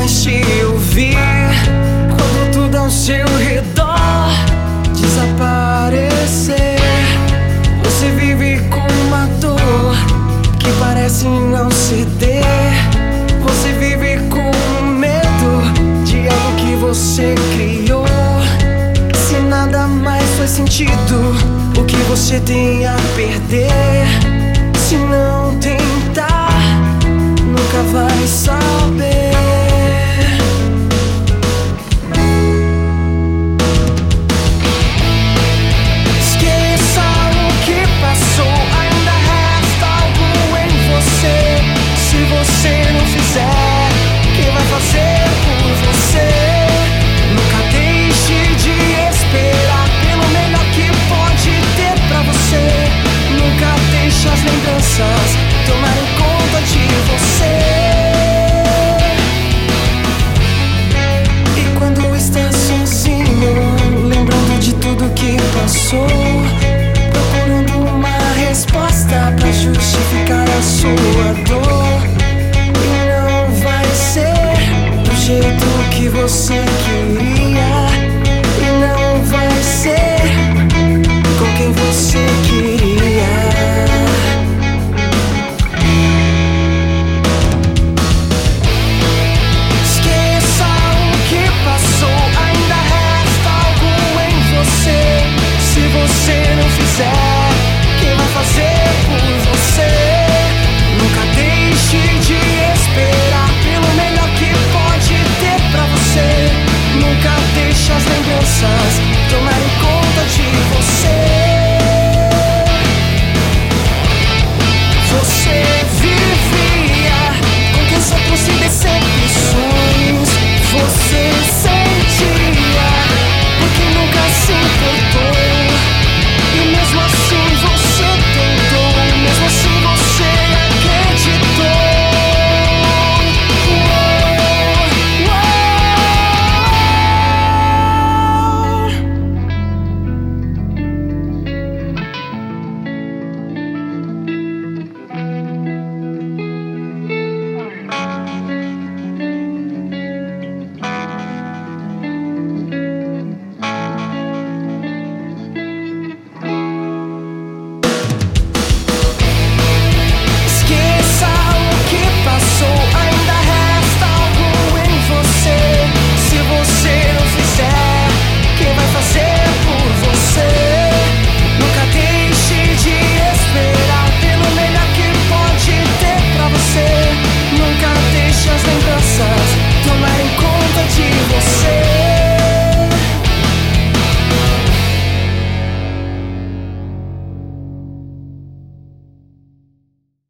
deixe ouvir quando tudo ao seu redor desaparecer. Você vive com uma dor que parece não ceder. Você vive com medo de algo que você criou. Se nada mais faz sentido, o que você tem a perder?